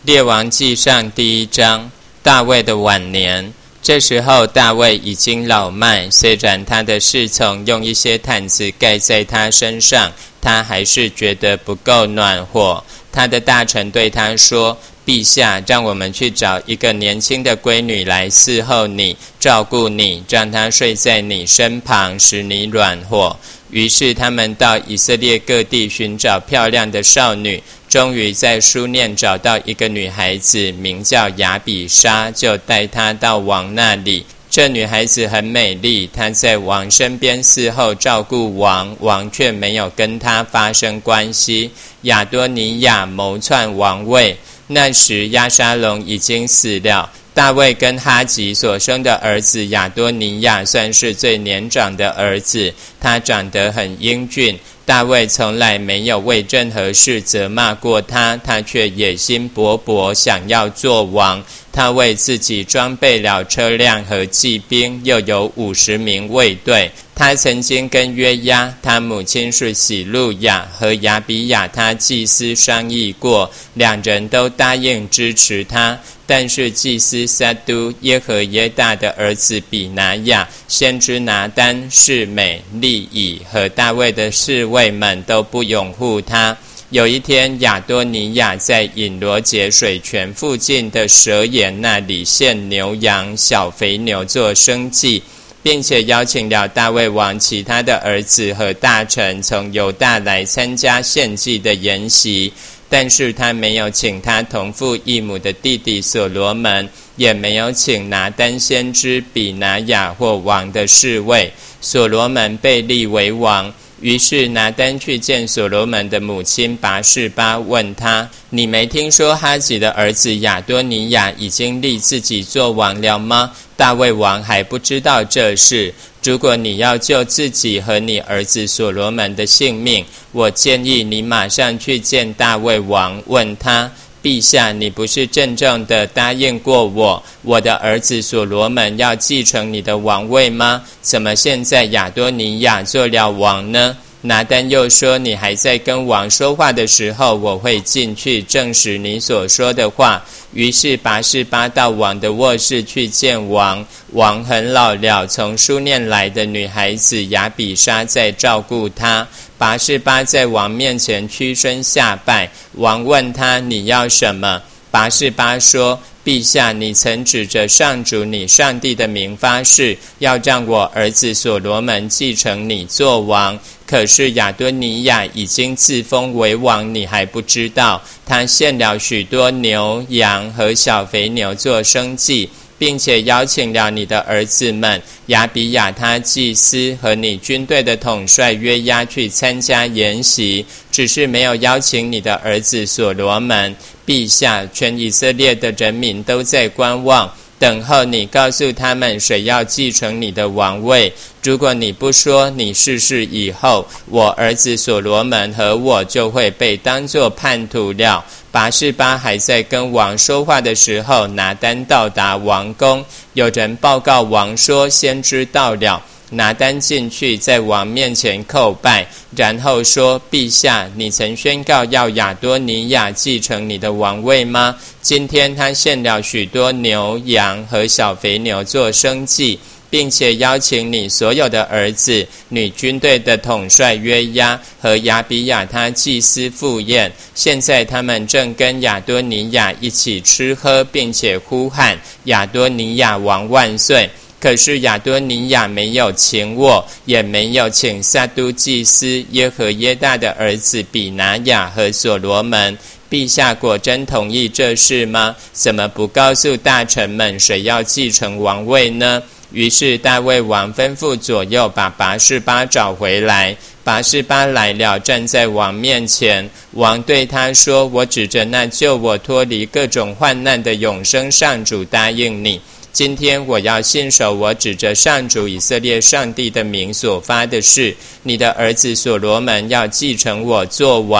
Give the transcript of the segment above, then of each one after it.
列王纪上第1章，大卫的晚年。这时候大卫已经老迈，虽然他的侍从用一些毯子盖在他身上，他还是觉得不够暖和。他的大臣对他说：陛下，让我们去找一个年轻的闺女来伺候你，照顾你，让她睡在你身旁，使你软和。于是他们到以色列各地寻找漂亮的少女，终于在书念找到一个女孩子，名叫亚比莎，就带她到王那里。这女孩子很美丽，她在王身边伺候照顾王，王却没有跟她发生关系。亚多尼亚谋篡王位，那时押沙龙已经死了。大卫跟哈吉所生的儿子亚多尼亚算是最年长的儿子，他长得很英俊。大卫从来没有为任何事责骂过他，他却野心勃勃，想要做王。他为自己装备了车辆和骑兵，又有50名卫队。他曾经跟约押，他母亲是喜路亚，和亚比亚他祭司商议过，两人都答应支持他。但是祭司撒都、耶和耶大的儿子比拿亚、先知拿单、示每、利以和大卫的侍卫们都不拥护他。有一天，亚多尼亚在隐罗结水泉附近的蛇眼那里献牛羊、小肥牛做生祭，并且邀请了大卫王其他的儿子和大臣从犹大来参加献祭的筵席。但是他没有请他同父异母的弟弟所罗门，也没有请拿单先知、比拿雅或王的侍卫。所罗门被立为王。于是拿单去见所罗门的母亲拔示巴，问他：你没听说哈吉的儿子亚多尼亚已经立自己做王了吗？大卫王还不知道这事。如果你要救自己和你儿子所罗门的性命，我建议你马上去见大卫王，问他：陛下，你不是郑重地答应过我的儿子所罗门要继承你的王位吗？怎么现在亚多尼亚做了王呢？拿单又说：你还在跟王说话的时候，我会进去证实你所说的话。于是拔示巴到王的卧室去见王。王很老了，从书念来的女孩子亚比莎在照顾他。拔示巴在王面前屈身下拜。王问他：你要什么？拔示巴说：陛下，你曾指着上主你上帝的名发誓，要让我儿子所罗门继承你做王。可是亚多尼亚已经自封为王，你还不知道。他献了许多牛羊和小肥牛做生祭，并且邀请了你的儿子们亚比亚他祭司和你军队的统帅约押去参加筵席，只是没有邀请你的儿子所罗门。陛下，全以色列的人民都在观望，等候你告诉他们谁要继承你的王位。如果你不说，你逝世以后，我儿子所罗门和我就会被当作叛徒了。拔示巴还在跟王说话的时候，拿单到达王宫，有人报告王说先知到了。拿单进去，在王面前叩拜，然后说：陛下，你曾宣告要亚多尼亚继承你的王位吗？今天他献了许多牛羊和小肥牛做生祭，并且邀请你所有的儿子、女军队的统帅约押和亚比亚他祭司赴宴。现在他们正跟亚多尼亚一起吃喝，并且呼喊：亚多尼亚王万岁！可是亚多尼亚没有请我，也没有请撒都祭司耶和耶大的儿子比拿雅和所罗门。陛下果真同意这事吗？怎么不告诉大臣们谁要继承王位呢？于是大卫王吩咐左右把拔示巴找回来。拔示巴来了，站在王面前。王对他说：我指着那救我脱离各种患难的永生上主答应你，今天我要信守我指着上主以色列上帝的名所发的誓，你的儿子所罗门要继承我做王。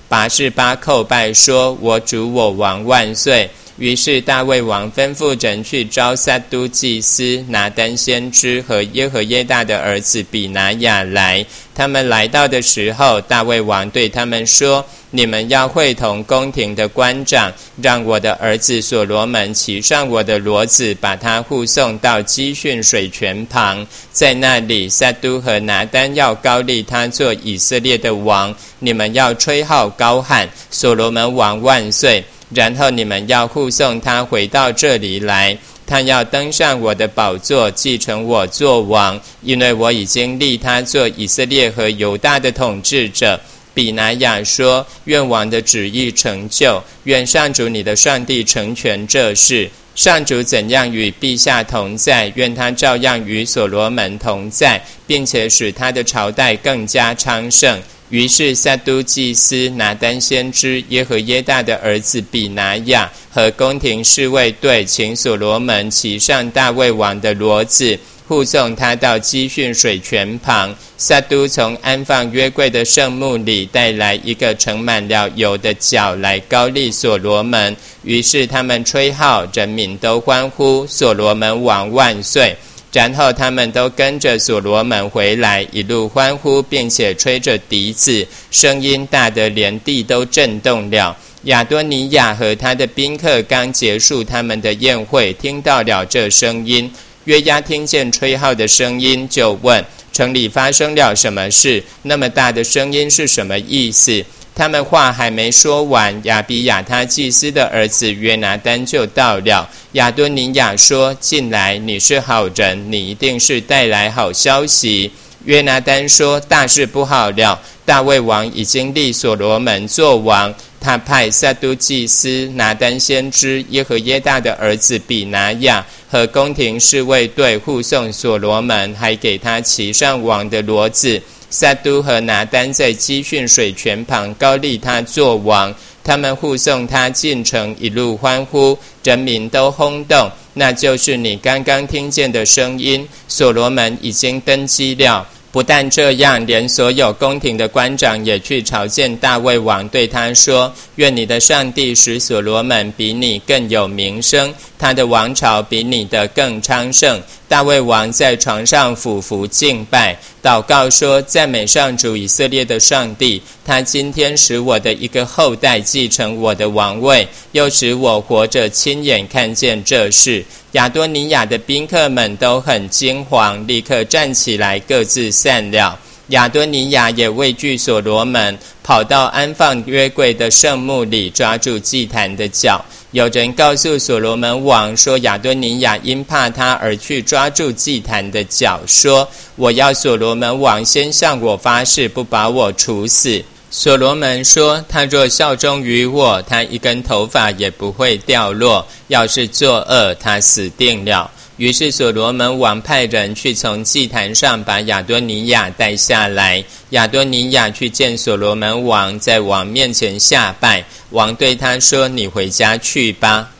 拔示巴叩拜说：我主我王万岁。于是大卫王吩咐人去召撒都祭司拿单先知和耶和耶大的儿子比拿雅来。他们来到的时候，大卫王对他们说：你们要会同宫廷的官长，让我的儿子所罗门骑上我的骡子，把他护送到基训水泉旁，在那里撒都和拿单要膏立他做以色列的王。你们要吹号高喊：所罗门王万岁！然后你们要护送他回到这里来，他要登上我的宝座，继承我做王，因为我已经立他做以色列和犹大的统治者。比拿雅说：愿王的旨意成就，愿上主你的上帝成全这事。上主怎样与陛下同在，愿他照样与所罗门同在，并且使他的朝代更加昌盛。于是撒都祭司拿单先知耶和耶大的儿子比拿雅和宫廷侍卫队请所罗门骑上大卫王的骡子，护送他到基训水泉旁。撒都从安放约柜的圣幕里带来一个盛满了油的角来膏立所罗门。于是他们吹号，人民都欢呼：所罗门王万岁！然后他们都跟着所罗门回来，一路欢呼，并且吹着笛子，声音大得连地都震动了。亚多尼亚和他的宾客刚结束他们的宴会，听到了这声音。约押听见吹号的声音，就问：城里发生了什么事？那么大的声音是什么意思？他们话还没说完，亚比亚他祭司的儿子约拿单就到了。亚多尼亚说：进来，你是好人，你一定是带来好消息。约拿单说：大事不好了，大卫王已经立所罗门做王，他派撒都祭司拿单先知耶和耶大的儿子比拿雅和宫廷侍卫队护送所罗门，还给他骑上王的骡子。撒都和拿单在基训水泉旁膏立他做王，他们护送他进城，一路欢呼，人民都轰动。那就是你刚刚听见的声音，所罗门已经登基了。不但这样，连所有宫廷的官长也去朝见大卫王，对他说：愿你的上帝使所罗门比你更有名声，他的王朝比你的更昌盛。大卫王在床上俯伏敬拜，祷告说：赞美上主以色列的上帝，他今天使我的一个后代继承我的王位，又使我活着亲眼看见这事。亚多尼亚的宾客们都很惊惶，立刻站起来，各自散了。亚多尼亚也畏惧所罗门，跑到安放约柜的圣幕里，抓住祭坛的脚。有人告诉所罗门王说，亚多尼亚因怕他而去抓住祭坛的脚，说：我要所罗门王先向我发誓，不把我处死。所罗门说：他若效忠于我，他一根头发也不会掉落，要是作恶，他死定了。于是所罗门王派人去从祭坛上把亚多尼亚带下来。亚多尼亚去见所罗门王，在王面前下拜。王对他说：你回家去吧。